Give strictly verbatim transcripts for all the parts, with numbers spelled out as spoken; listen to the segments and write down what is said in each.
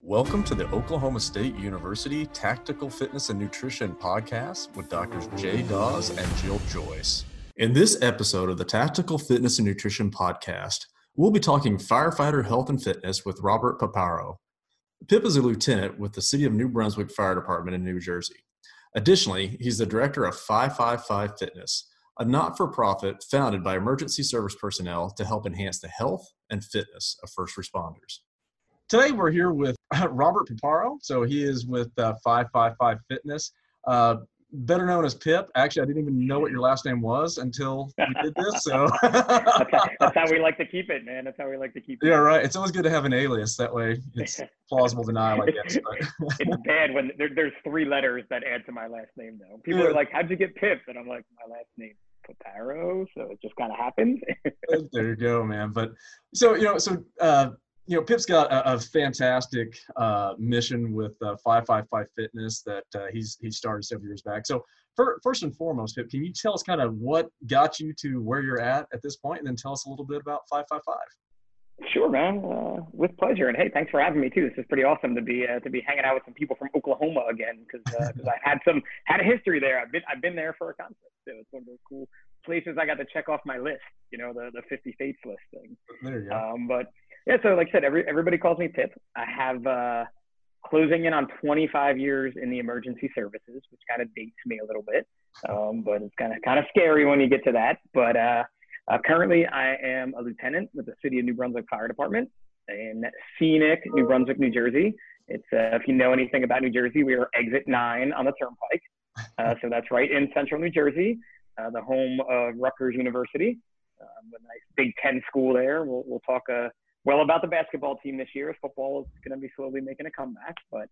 Welcome to the Oklahoma State University Tactical Fitness and Nutrition Podcast with Doctors Jay Dawes and Jill Joyce. In this episode of the Tactical Fitness and Nutrition Podcast, we'll be talking firefighter health and fitness with Robert Paparo. Pip is a lieutenant with the City of New Brunswick Fire Department in New Jersey. Additionally, he's the director of five five five Fitness, a not-for-profit founded by emergency service personnel to help enhance the health and fitness of first responders. Today we're here with Robert Paparo. So he is with uh, five five five Fitness, uh, better known as Pip. Actually, I didn't even know what your last name was until we did this. So that's, how, that's how we like to keep it, man. That's how we like to keep it. Yeah, right. It's always good to have an alias. That way it's plausible denial, I guess. But. It's bad when there, there's three letters that add to my last name, though. People yeah. are like, how'd you get Pip? And I'm like, my last name. Paparo, so it just kind of happens. There you go, man. But so, you know, so, uh, you know, Pip's got a, a fantastic uh, mission with uh, five five five Fitness that uh, he's he started several years back. So for, first and foremost, Pip, can you tell us kind of what got you to where you're at at this point, and then tell us a little bit about five five five? Sure, man. Uh, with pleasure. And hey, thanks for having me too. This is pretty awesome to be uh, to be hanging out with some people from Oklahoma again, because because uh, I had some had a history there. I've been I've been there for a concert. So it's one of those cool places I got to check off my list. You know, the the fifty states list thing. There you go. Um, but yeah, so like I said, every everybody calls me Pip. I have uh, closing in on twenty-five years in the emergency services, which kind of dates me a little bit. Um, but it's kind of kind of scary when you get to that. But uh, Uh, currently, I am a lieutenant with the City of New Brunswick Fire Department in scenic New Brunswick, New Jersey. It's uh, if you know anything about New Jersey, we are exit nine on the Turnpike. Uh, so that's right in central New Jersey, uh, the home of Rutgers University, um, a nice Big Ten school there. We'll, we'll talk uh, well about the basketball team this year. Football is going to be slowly making a comeback, but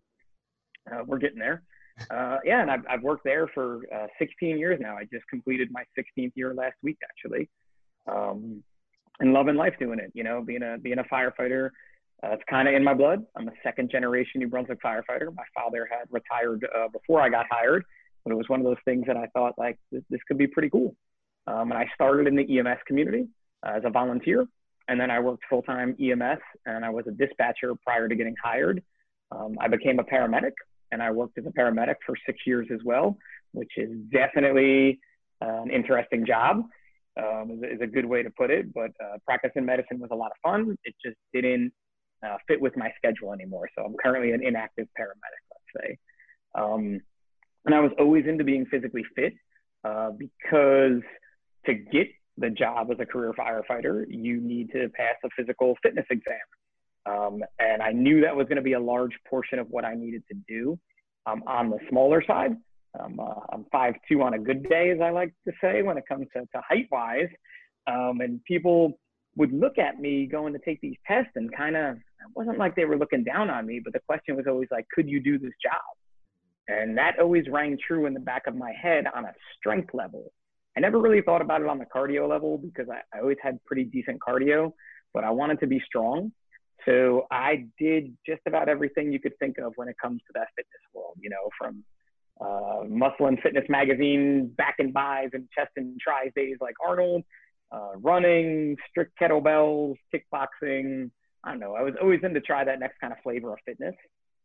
uh, we're getting there. Uh, yeah, and I've, I've worked there for uh, sixteen years now. I just completed my sixteenth year last week, actually. Um, and loving life doing it, you know, being a, being a firefighter, uh, it's kind of in my blood. I'm a second generation New Brunswick firefighter. My father had retired, uh, before I got hired, but it was one of those things that I thought like, this, this could be pretty cool. Um, and I started in the E M S community uh, as a volunteer. And then I worked full-time E M S, and I was a dispatcher prior to getting hired. Um, I became a paramedic, and I worked as a paramedic for six years as well, which is definitely uh, an interesting job. Um, is, is a good way to put it, but uh, practicing medicine was a lot of fun. It just didn't uh, fit with my schedule anymore. So I'm currently an inactive paramedic, let's say. Um, and I was always into being physically fit uh, because to get the job as a career firefighter, you need to pass a physical fitness exam. Um, and I knew that was going to be a large portion of what I needed to do. Um, on the smaller side, Um, uh, I'm five two on a good day, as I like to say, when it comes to, to height-wise. Um, and people would look at me going to take these tests and kind of, it wasn't like they were looking down on me, but the question was always like, could you do this job? And that always rang true in the back of my head on a strength level. I never really thought about it on the cardio level because I, I always had pretty decent cardio, but I wanted to be strong. So I did just about everything you could think of when it comes to that fitness world, you know, from Uh, Muscle and Fitness magazine, back and buys and chest and tries days like Arnold, uh, running, strict kettlebells, kickboxing. I don't know. I was always in to try that next kind of flavor of fitness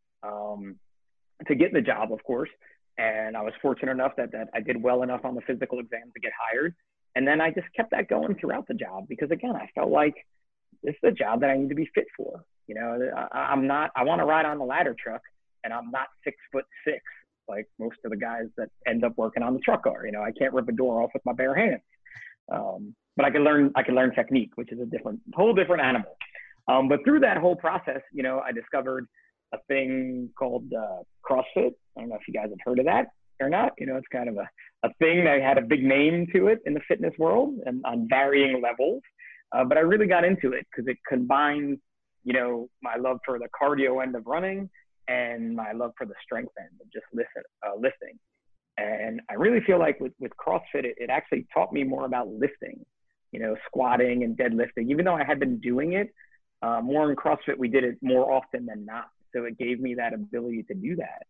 um, to get the job, of course. And I was fortunate enough that, that I did well enough on the physical exam to get hired. And then I just kept that going throughout the job because, again, I felt like this is the job that I need to be fit for. You know, I, I'm not, I want to ride on the ladder truck, and I'm not six foot six. Like most of the guys that end up working on the truck are. You know, I can't rip a door off with my bare hands. Um, but I can learn, I can learn technique, which is a different, whole different animal. Um, but through that whole process, you know, I discovered a thing called uh, CrossFit. I don't know if you guys have heard of that or not. You know, it's kind of a, a thing that had a big name to it in the fitness world and on varying levels. Uh, but I really got into it because it combines, you know, my love for the cardio end of running and my love for the strength end of just listen, uh, lifting. And I really feel like with, with CrossFit, it, it actually taught me more about lifting, you know, squatting and deadlifting. Even though I had been doing it, uh, more in CrossFit, we did it more often than not. So it gave me that ability to do that.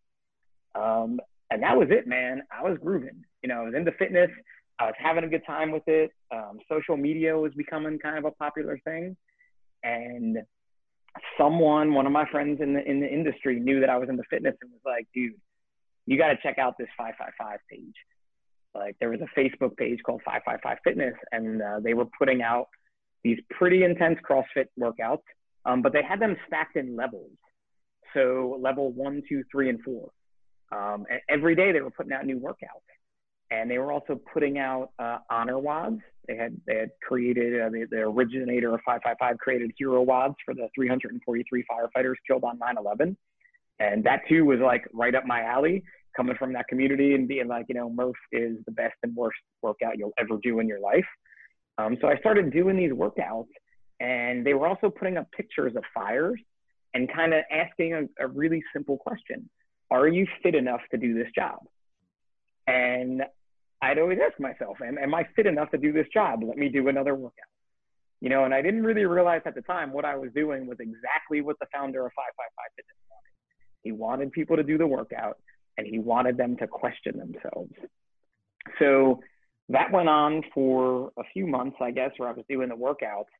Um, and that was it, man. I was grooving. You know, I was into fitness. I was having a good time with it. Um, social media was becoming kind of a popular thing. And someone, one of my friends in the in the industry knew that I was into fitness and was like, dude, you got to check out this five five five page. Like there was a Facebook page called five five five Fitness, and uh, they were putting out these pretty intense CrossFit workouts, um, but they had them stacked in levels. So level one, two, three, and four. Um, and every day they were putting out new workouts. And they were also putting out uh, honor WODs. They had they had created, uh, the, the originator of five five five created hero WODs for the three hundred forty-three firefighters killed on nine eleven. And that too was like right up my alley, coming from that community and being like, you know, Murph is the best and worst workout you'll ever do in your life. Um, so I started doing these workouts, and they were also putting up pictures of fires and kind of asking a, a really simple question. Are you fit enough to do this job? And I'd always ask myself, am, am I fit enough to do this job? Let me do another workout. You know, and I didn't really realize at the time what I was doing was exactly what the founder of five five five Fitness wanted. He wanted people to do the workout, and he wanted them to question themselves. So that went on for a few months, I guess, where I was doing the workouts.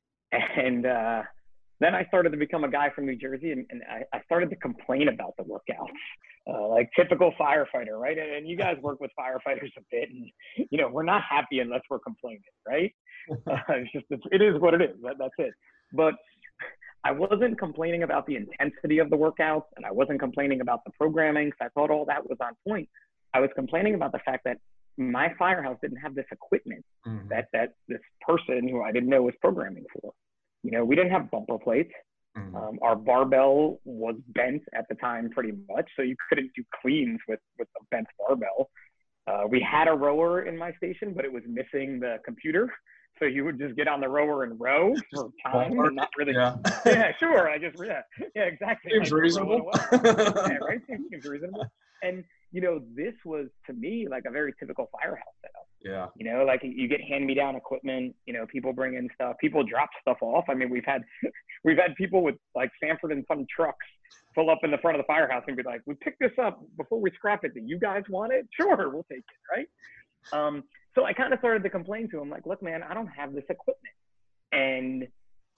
And uh, then I started to become a guy from New Jersey, and, and I, I started to complain about the workouts, uh, like typical firefighter, right? And, and you guys work with firefighters a bit, and, you know, we're not happy unless we're complaining, right? Uh, it's just, it's, it is what it is. That, that's it. But I wasn't complaining about the intensity of the workouts, and I wasn't complaining about the programming, because I thought all that was on point. I was complaining about the fact that my firehouse didn't have this equipment mm-hmm. that, that this person who I didn't know was programming for. You know, we didn't have bumper plates. Mm-hmm. Um, our barbell was bent at the time pretty much, so you couldn't do cleans with, with a bent barbell. Uh, we had a rower in my station, but it was missing the computer. So you would just get on the rower and row for time and not really. Yeah, yeah sure. I just, yeah, yeah, exactly. Seems reasonable. Yeah, right? Seems reasonable. And, you know, this was to me like a very typical firehouse setup. Yeah. You know, like you get hand-me-down equipment, you know, people bring in stuff, people drop stuff off. I mean, we've had, we've had people with like Sanford and Son trucks pull up in the front of the firehouse and be like, we picked this up before we scrap it. Do you guys want it? Sure, we'll take it, right? Um, so I kind of started to complain to him, like, look, man, I don't have this equipment. And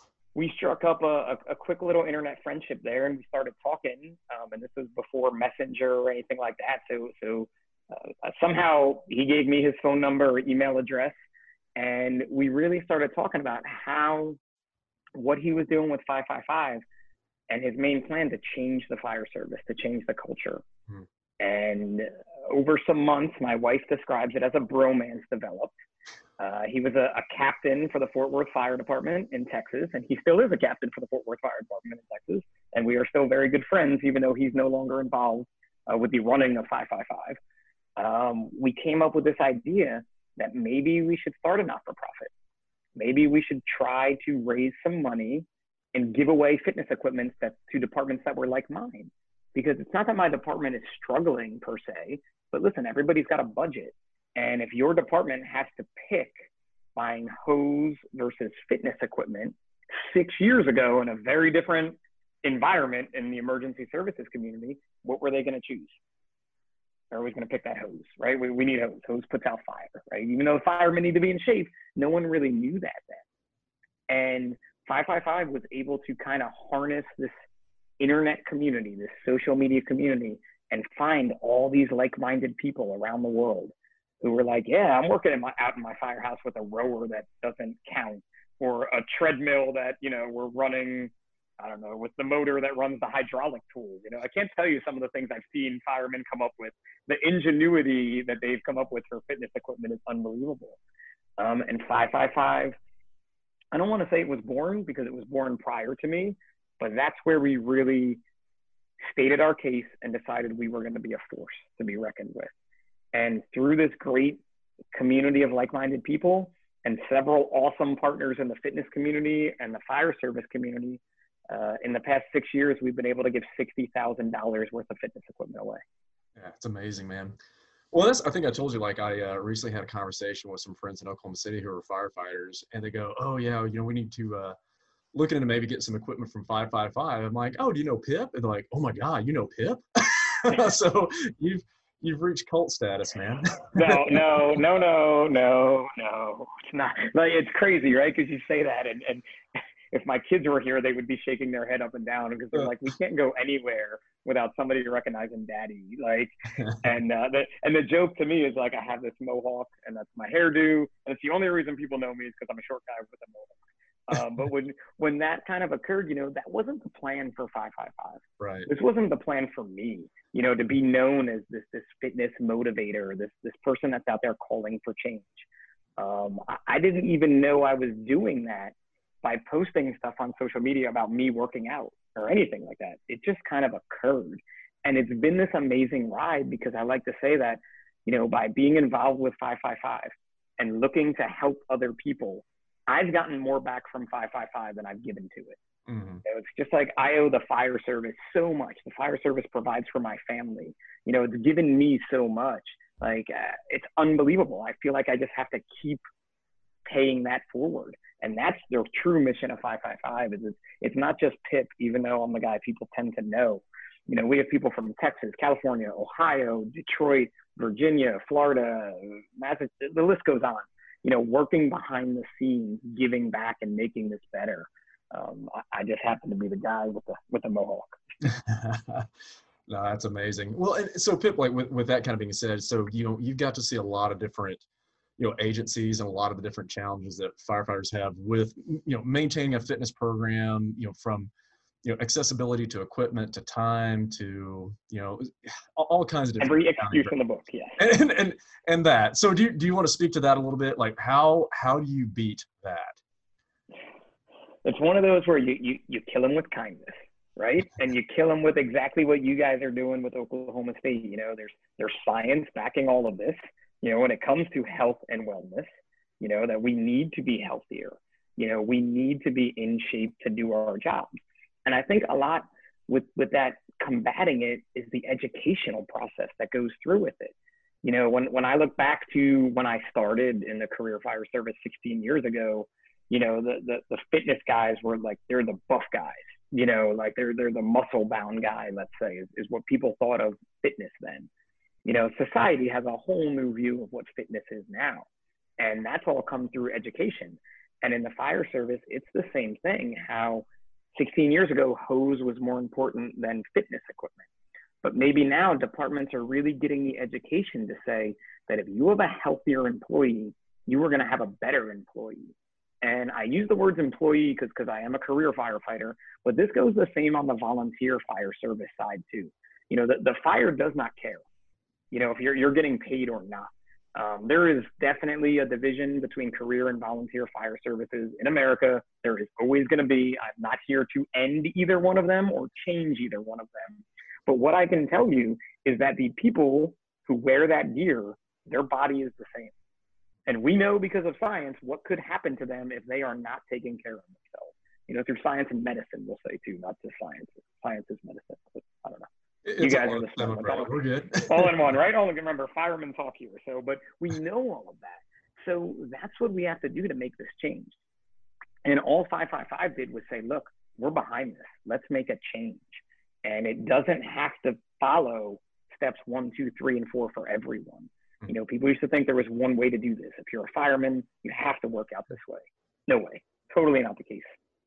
we struck up a, a, a quick little internet friendship there, and we started talking. Um, and this was before Messenger or anything like that. So, so uh, somehow he gave me his phone number or email address, and we really started talking about how, what he was doing with five five five and his main plan to change the fire service, to change the culture. Hmm. And over some months, my wife describes it as a bromance developed. Uh, he was a, a captain for the Fort Worth Fire Department in Texas, and he still is a captain for the Fort Worth Fire Department in Texas. And we are still very good friends, even though he's no longer involved uh, with the running of five five five. Um, we came up with this idea that maybe we should start a not-for-profit. Maybe we should try to raise some money and give away fitness equipment that, to departments that were like mine. Because it's not that my department is struggling per se, but listen, everybody's got a budget. And if your department has to pick buying hose versus fitness equipment six years ago in a very different environment in the emergency services community, what were they going to choose? They're always going to pick that hose, right? We, we need hose. Hose puts out fire, right? Even though firemen need to be in shape, no one really knew that then. And five five five was able to kind of harness this internet community, this social media community, and find all these like-minded people around the world who were like, yeah, I'm working in my, out in my firehouse with a rower that doesn't count, or a treadmill that, you know, we're running, I don't know, with the motor that runs the hydraulic tools. You know, I can't tell you some of the things I've seen firemen come up with. The ingenuity that they've come up with for fitness equipment is unbelievable. Um, and five five five, I don't want to say it was born because it was born prior to me, but that's where we really stated our case and decided we were going to be a force to be reckoned with. And through this great community of like-minded people and several awesome partners in the fitness community and the fire service community, uh, in the past six years, we've been able to give sixty thousand dollars worth of fitness equipment away. Yeah, it's amazing, man. Well, that's, I think I told you, like I uh, recently had a conversation with some friends in Oklahoma City who are firefighters, and they go, oh yeah, you know, we need to, uh, looking into maybe get some equipment from five five five. I'm like, oh, do you know Pip? And they're like, oh my God, you know Pip? So you've, you've reached cult status, man. no, no, no, no, no, no. It's not. Like, it's crazy, right? Because you say that, and, and if my kids were here, they would be shaking their head up and down because they're like, we can't go anywhere without somebody recognizing daddy. Like, and uh, the, and the joke to me is like, I have this mohawk and that's my hairdo. And it's the only reason people know me is because I'm a short guy with a mohawk. Um, but when when that kind of occurred, you know, that wasn't the plan for five five five. Right. This wasn't the plan for me, you know, to be known as this this fitness motivator, this this person that's out there calling for change. Um, I, I didn't even know I was doing that by posting stuff on social media about me working out or anything like that. It just kind of occurred, and it's been this amazing ride because I like to say that, you know, by being involved with five five five and looking to help other people, I've gotten more back from five five five than I've given to it. Mm-hmm. So it's just like I owe the fire service so much. The fire service provides for my family. You know, it's given me so much. Like, uh, it's unbelievable. I feel like I just have to keep paying that forward. And that's the true mission of five five five is it's, it's not just Pip, even though I'm the guy people tend to know. You know, we have people from Texas, California, Ohio, Detroit, Virginia, Florida, Massachusetts, the list goes on. You know, working behind the scenes, giving back and making this better. Um, I, I just happen to be the guy with the with the mohawk. No, that's amazing. Well, and so Pip, like with, with that kind of being said, so you know, you've got to see a lot of different, you know, agencies and a lot of the different challenges that firefighters have with, you know, maintaining a fitness program, you know, from, you know, accessibility to equipment to time to, you know, all, all kinds of different every excuse in the book, yeah. And, and and that. So do you, do you want to speak to that a little bit? Like how how do you beat that? It's one of those where you you you kill them with kindness, right? And you kill them with exactly what you guys are doing with Oklahoma State. You know, there's there's science backing all of this. You know, when it comes to health and wellness, you know, that we need to be healthier. You know, we need to be in shape to do our jobs. And I think a lot with, with that combating it is the educational process that goes through with it. You know, when, when I look back to when I started in the career fire service sixteen years ago, you know, the, the, the fitness guys were like, they're the buff guys, you know, like they're, they're the muscle bound guy, let's say, is, is what people thought of fitness then. You know, society has a whole new view of what fitness is now. And that's all come through education. And in the fire service, it's the same thing, how sixteen years ago, hose was more important than fitness equipment. But maybe now departments are really getting the education to say that if you have a healthier employee, you are going to have a better employee. And I use the words employee because because I am a career firefighter, but this goes the same on the volunteer fire service side too. You know, the, the fire does not care, you know, if you're, you're getting paid or not. Um, there is definitely a division between career and volunteer fire services in America. There is always going to be. I'm not here to end either one of them or change either one of them. But what I can tell you is that the people who wear that gear, their body is the same. And we know because of science what could happen to them if they are not taking care of themselves. You know, through science and medicine, we'll say too, not just science. Science is medicine. I don't know. It's you guys are the smart ones. We're good. All in one, right? All remember, firemen talk here. So, but we know all of that. So that's what we have to do to make this change. And all five five five did was say, look, we're behind this. Let's make a change. And it doesn't have to follow steps one, two, three, and four for everyone. You know, people used to think there was one way to do this. If you're a fireman, you have to work out this way. No way. Totally not the case.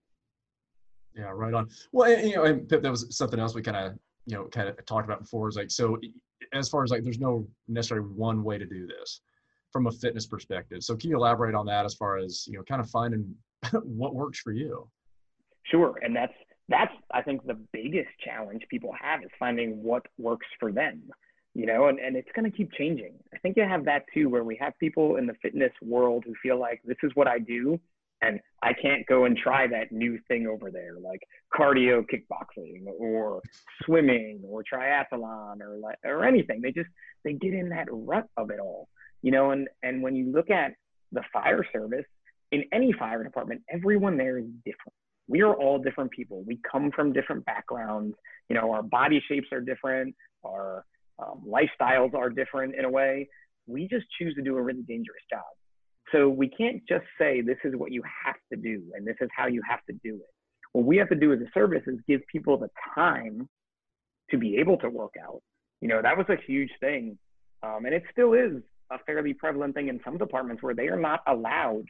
Yeah, right on. Well, and, you know, and Pip, that was something else we kind of, you know, kind of talked about before is like, so as far as like, there's no necessarily one way to do this from a fitness perspective. So can you elaborate on that as far as, you know, kind of finding what works for you? Sure. And that's, that's, I think the biggest challenge people have is finding what works for them. You know, and, and it's going to keep changing. I think you have that too, where we have people in the fitness world who feel like this is what I do, and I can't go and try that new thing over there, like cardio kickboxing or swimming or triathlon or like, or anything. They just, they get in that rut of it all, you know, and, and when you look at the fire service, in any fire department, everyone there is different. We are all different people. We come from different backgrounds. You know, our body shapes are different. Our Um, lifestyles are different in a way. We just choose to do a really dangerous job. So we can't just say, this is what you have to do, and this is how you have to do it. What we have to do as a service is give people the time to be able to work out. You know, that was a huge thing. Um, and it still is a fairly prevalent thing in some departments where they are not allowed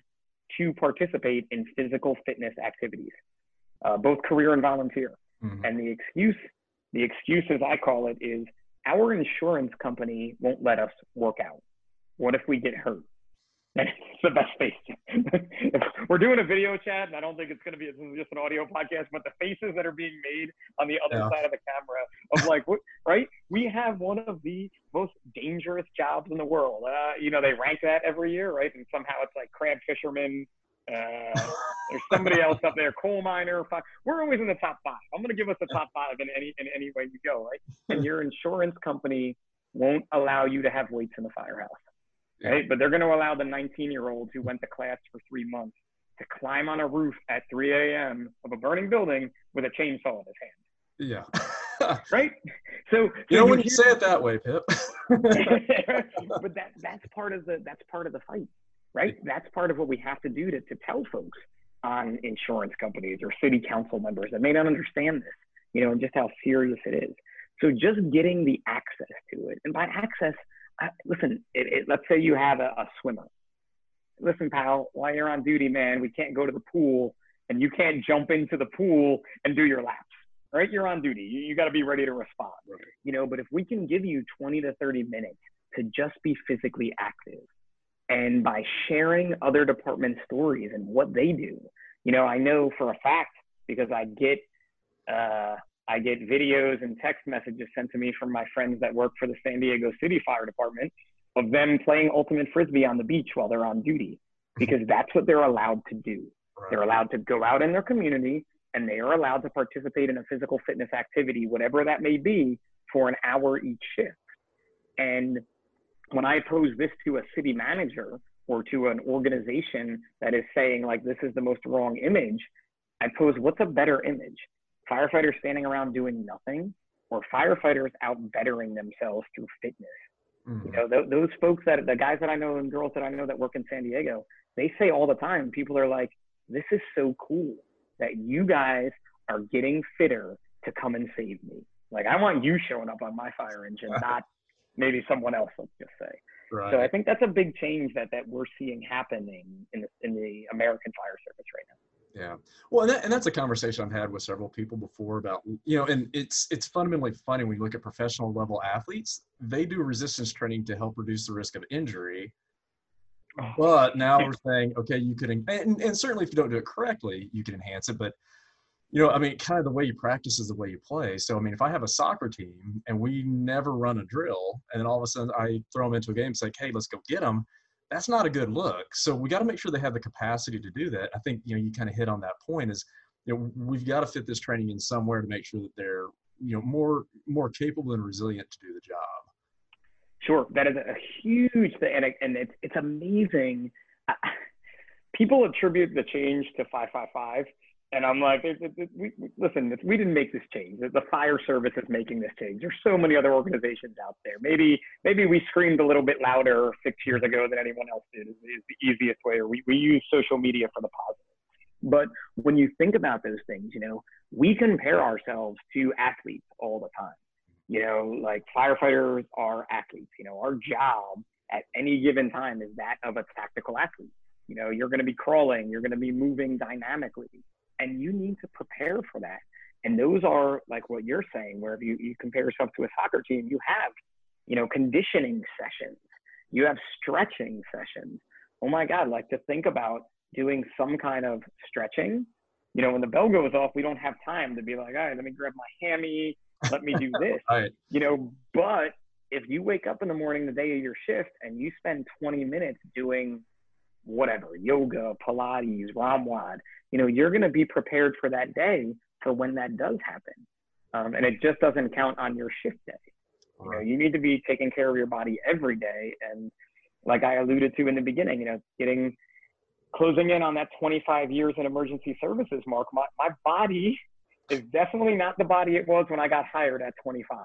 to participate in physical fitness activities, uh, both career and volunteer. Mm-hmm. And the excuse, the excuse as I call it is, our insurance company won't let us work out. What if we get hurt? And it's the best face. We're doing a video chat, and I don't think it's going to be this is just an audio podcast, but the faces that are being made on the other yeah. side of the camera of like, what, right? We have one of the most dangerous jobs in the world. Uh, you know, they rank that every year, right? And somehow it's like crab fisherman. Uh, there's somebody else up there, coal miner. We're always in the top five. I'm going to give us the top five in any in any way you go, right? And your insurance company won't allow you to have weights in the firehouse. Right? But they're going to allow the nineteen-year-olds who went to class for three months to climb on a roof at three a.m. of a burning building with a chainsaw in his hand. Yeah. Right? So, you so know, when you you say it that way, Pip. But that that's part of the that's part of the fight, right? That's part of what we have to do to, to tell folks on insurance companies or city council members that may not understand this, you know, and just how serious it is. So just getting the access to it, and by access, I, listen, it, it, let's say you have a, a swimmer. Listen, pal, while you're on duty, man, we can't go to the pool and you can't jump into the pool and do your laps, right? You're on duty. You, you got to be ready to respond, right. You know, but if we can give you twenty to thirty minutes to just be physically active, and by sharing other department stories and what they do, you know, I know for a fact because I get, uh, I get videos and text messages sent to me from my friends that work for the San Diego City Fire Department of them playing ultimate frisbee on the beach while they're on duty, because that's what they're allowed to do. Right. They're allowed to go out in their community and they are allowed to participate in a physical fitness activity, whatever that may be, for an hour each shift. And when I pose this to a city manager or to an organization that is saying like, this is the most wrong image, I pose, what's a better image? Firefighters standing around doing nothing, or firefighters out bettering themselves through fitness. Mm-hmm. You know, th- those folks that, the guys that I know and girls that I know that work in San Diego, they say all the time, people are like, this is so cool that you guys are getting fitter to come and save me. Like, I want you showing up on my fire engine, not maybe someone else, let's just say. Right. So I think that's a big change that, that we're seeing happening in the, in the American fire service right now. Yeah. Well, and, that, and that's a conversation I've had with several people before about, you know, and it's it's fundamentally funny when you look at professional level athletes, they do resistance training to help reduce the risk of injury. But now we're saying, okay, you could, and, and certainly if you don't do it correctly, you can enhance it. But, you know, I mean, kind of the way you practice is the way you play. So, I mean, if I have a soccer team and we never run a drill, and then all of a sudden I throw them into a game and say, hey, let's go get them. That's not a good look. So we got to make sure they have the capacity to do that. I think, you know, you kind of hit on that point is, you know, we've got to fit this training in somewhere to make sure that they're, you know, more, more capable and resilient to do the job. Sure. That is a huge thing. And, it, and it's, it's amazing. Uh, people attribute the change to five five five. And I'm like, it, it, it, we, listen, we didn't make this change. The fire service is making this change. There's so many other organizations out there. Maybe maybe we screamed a little bit louder six years ago than anyone else did is, is the easiest way, or we, we use social media for the positive. But when you think about those things, you know, we compare ourselves to athletes all the time. You know, like firefighters are athletes. You know, our job at any given time is that of a tactical athlete. You know, you're going to be crawling, you're going to be moving dynamically. And you need to prepare for that. And those are like what you're saying, where if you, you compare yourself to a soccer team, you have, you know, conditioning sessions, you have stretching sessions. Oh my God, like to think about doing some kind of stretching. You know, when the bell goes off, we don't have time to be like, all right, let me grab my hammy, let me do this. Right. You know, but if you wake up in the morning, the day of your shift, and you spend twenty minutes doing whatever, yoga, Pilates, Ramwad, you know, you're going to be prepared for that day for when that does happen. Um, and it just doesn't count on your shift day. You know, you need to be taking care of your body every day. And like I alluded to in the beginning, you know, getting, closing in on that twenty-five years in emergency services mark, my, my body is definitely not the body it was when I got hired at twenty-five.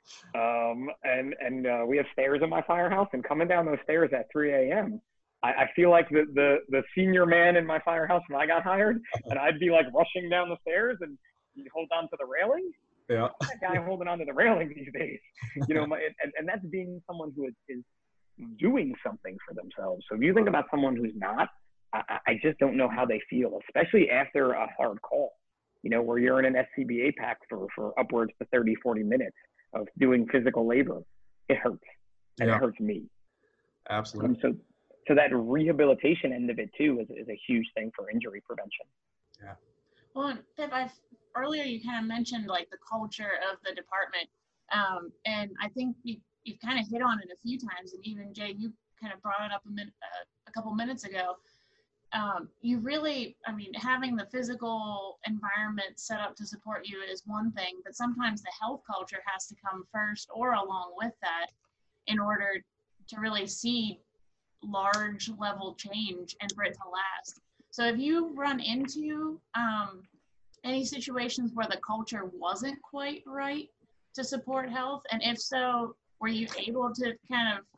Um, and and uh, we have stairs in my firehouse, and coming down those stairs at three a.m., I feel like the, the, the senior man in my firehouse when I got hired, and I'd be like rushing down the stairs and you'd hold on to the railing. Yeah. That guy holding on to the railing these days, you know, my, and, and that's being someone who is, is doing something for themselves. So if you think about someone who's not I, I just don't know how they feel, especially after a hard call, you know, where you're in an S C B A pack for, for upwards to thirty, forty minutes of doing physical labor. It hurts, and Yeah, it hurts me. absolutely. Um, so, so that rehabilitation end of it too is, is a huge thing for injury prevention. Yeah. Well, and Pip, I've, earlier you kind of mentioned like the culture of the department, um, and I think you, you've kind of hit on it a few times, and even Jay, you kind of brought it up a, minute, uh, a couple minutes ago. Um, you really, I mean, having the physical environment set up to support you is one thing, but sometimes the health culture has to come first or along with that in order to really see large level change and for it to last. So have you run into um, any situations where the culture wasn't quite right to support health? And if so, were you able to kind of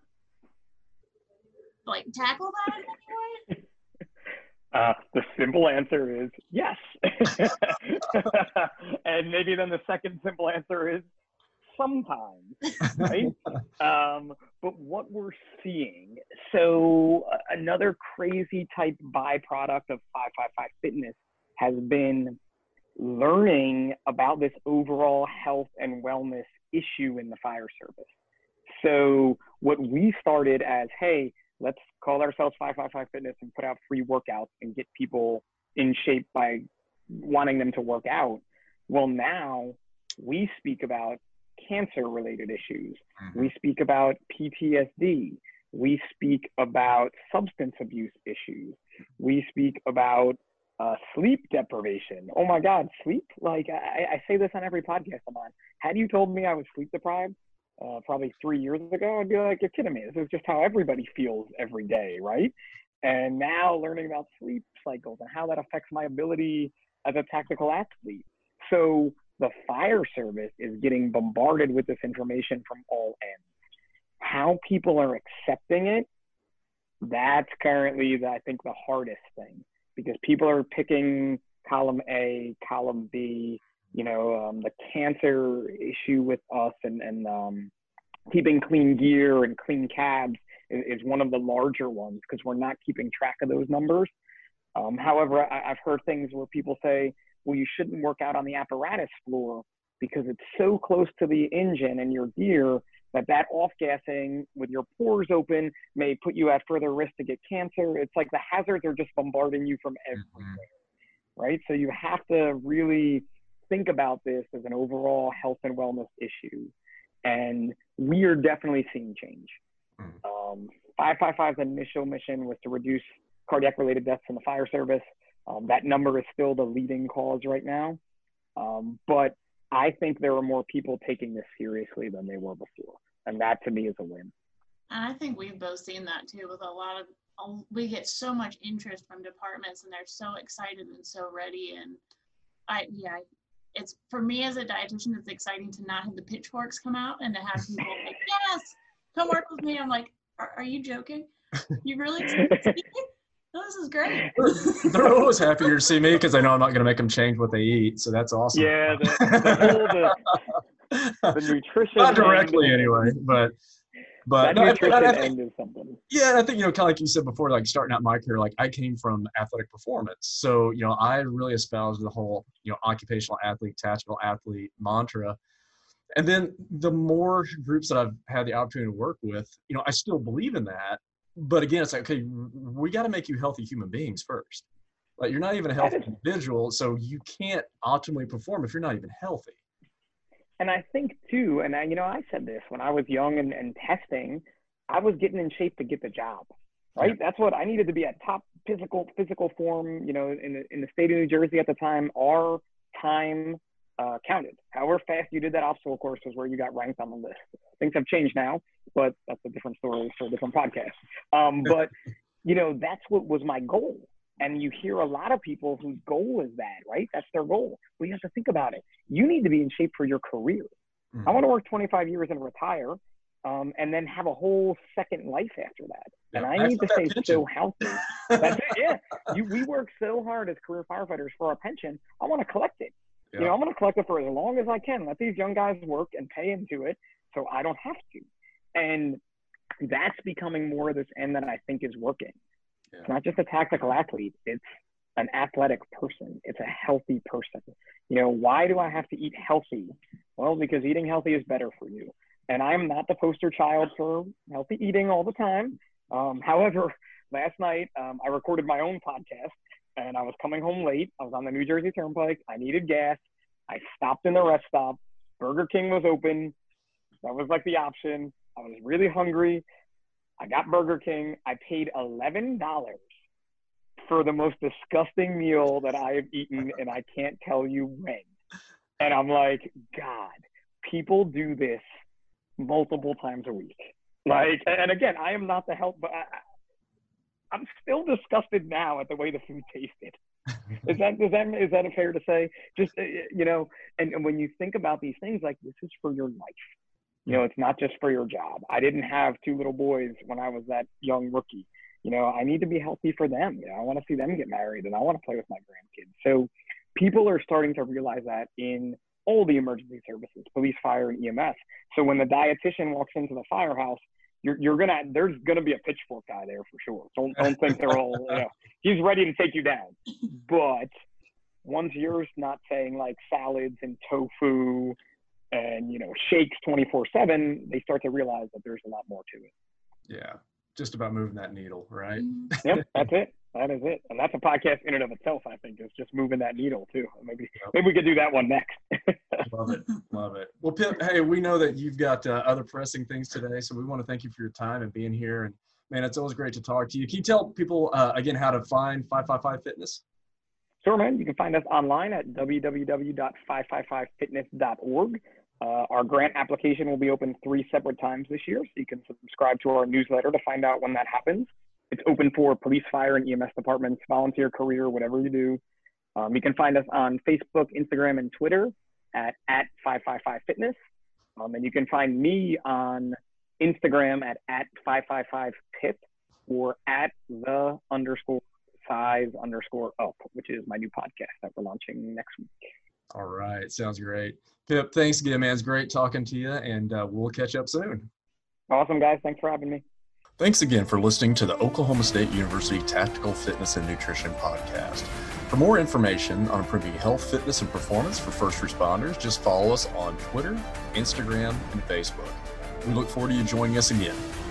like tackle that in any way? Uh, the simple answer is yes. And maybe then the second simple answer is sometimes, right? um, but what we're seeing, so uh, another crazy type byproduct of five five five Fitness has been learning about this overall health and wellness issue in the fire service. So what we started as, hey, let's call ourselves five five five Fitness and put out free workouts and get people in shape by wanting them to work out. Well, now we speak about cancer-related issues. Mm-hmm. We speak about P T S D. We speak about substance abuse issues. We speak about uh, sleep deprivation. Oh my God, sleep? Like I, I say this on every podcast I'm on. Had you told me I was sleep deprived uh, probably three years ago, I'd be like, you're kidding me. This is just how everybody feels every day, right? And now learning about sleep cycles and how that affects my ability as a tactical athlete. So the fire service is getting bombarded with this information from all ends. How people are accepting it, that's currently, the, I think, the hardest thing, because people are picking column A, column B, you know, um, the cancer issue with us and, and um, keeping clean gear and clean cabs is, is one of the larger ones because we're not keeping track of those numbers. Um, however, I, I've heard things where people say, well, you shouldn't work out on the apparatus floor because it's so close to the engine and your gear that that off-gassing with your pores open may put you at further risk to get cancer. It's like the hazards are just bombarding you from everywhere, mm-hmm. right? So you have to really think about this as an overall health and wellness issue. And we are definitely seeing change. Mm-hmm. Um, five five five's initial mission was to reduce cardiac-related deaths in the fire service. Um, that number is still the leading cause right now. Um, but I think there are more people taking this seriously than they were before. And that to me is a win. And I think we've both seen that too with a lot of, we get so much interest from departments and they're so excited and so ready. And I, yeah, it's, for me as a dietitian, it's exciting to not have the pitchforks come out and to have people like, yes, come work with me. I'm like, are, are you joking? You really excited? Oh, this is great. They're always happier to see me because I know I'm not going to make them change what they eat. So that's awesome. Yeah, the, the, the, the nutrition. Not directly anyway, but but that no, nutrition I, I think, end is something. Yeah, and I think, you know, kind of like you said before, like starting out my career, like I came from athletic performance. So, you know, I really espoused the whole, you know, occupational athlete, tactical athlete mantra. And then the more groups that I've had the opportunity to work with, you know, I still believe in that. But again, it's like, okay, we got to make you healthy human beings first. Like you're not even a healthy individual, so you can't optimally perform if you're not even healthy. And I think too, and I, you know, I said this when I was young and, and testing, I was getting in shape to get the job, right? Yeah. That's what I needed to be at top physical physical form. You know, in the in the state of New Jersey at the time, our time uh, counted. However fast you did that obstacle course was where you got ranked on the list. Things have changed now, but that's a different story for a different podcast. Um, but, you know, that's what was my goal. And you hear a lot of people whose goal is that, right? That's their goal. But you have to think about it. You need to be in shape for your career. Mm-hmm. I want to work twenty-five years and retire um, and then have a whole second life after that. Yeah, and I need to stay so healthy. That's it, yeah. You, we work so hard as career firefighters for our pension. I want to collect it. Yeah. You know, I'm going to collect it for as long as I can. Let these young guys work and pay into it so I don't have to. And that's becoming more of this end that I think is working. Yeah. It's not just a tactical athlete. It's an athletic person. It's a healthy person. You know, why do I have to eat healthy? Well, because eating healthy is better for you. And I'm not the poster child for healthy eating all the time. Um, however, last night um, I recorded my own podcast and I was coming home late. I was on the New Jersey Turnpike. I needed gas. I stopped in the rest stop. Burger King was open. That was like the option. I was really hungry. I got Burger King. I paid eleven dollars for the most disgusting meal that I have eaten, and I can't tell you when. And I'm like, God, people do this multiple times a week. Like, and again, I am not the help, but I, I'm still disgusted now at the way the food tasted. Is that, is that, is that fair to say? Just, you know, and, and when you think about these things, like, this is for your life. You know, it's not just for your job. I didn't have two little boys when I was that young rookie. You know, I need to be healthy for them. You know, I want to see them get married and I want to play with my grandkids. So people are starting to realize that in all the emergency services, police, fire, and E M S. So when the dietitian walks into the firehouse, you're, you're going to, there's going to be a pitchfork guy there for sure. Don't, don't think they're all, you know, he's ready to take you down. But once you're not saying like salads and tofu and, you know, shakes twenty-four seven, they start to realize that there's a lot more to it. Yeah. Just about moving that needle, right? Yep, that's it. That is it. And that's a podcast in and of itself, I think, is just moving that needle too. Maybe yep. maybe we could do that one next. Love it. Love it. Well, Pip, hey, we know that you've got uh, other pressing things today, so we want to thank you for your time and being here. And man, it's always great to talk to you. Can you tell people, uh, again, how to find five five five Fitness? Sure, man. You can find us online at w w w dot five five five fitness dot org. Uh, our grant application will be open three separate times this year, so you can subscribe to our newsletter to find out when that happens. It's open for police, fire, and E M S departments, volunteer, career, whatever you do. Um, you can find us on Facebook, Instagram, and Twitter at, at five five five fitness. Um, and you can find me on Instagram at, at five five five pip or at the underscore size underscore up, which is my new podcast that we're launching next week. All right. Sounds great. Pip, thanks again, man. It's great talking to you, and uh, we'll catch up soon. Awesome, guys. Thanks for having me. Thanks again for listening to the Oklahoma State University Tactical Fitness and Nutrition Podcast. For more information on improving health, fitness, and performance for first responders, just follow us on Twitter, Instagram, and Facebook. We look forward to you joining us again.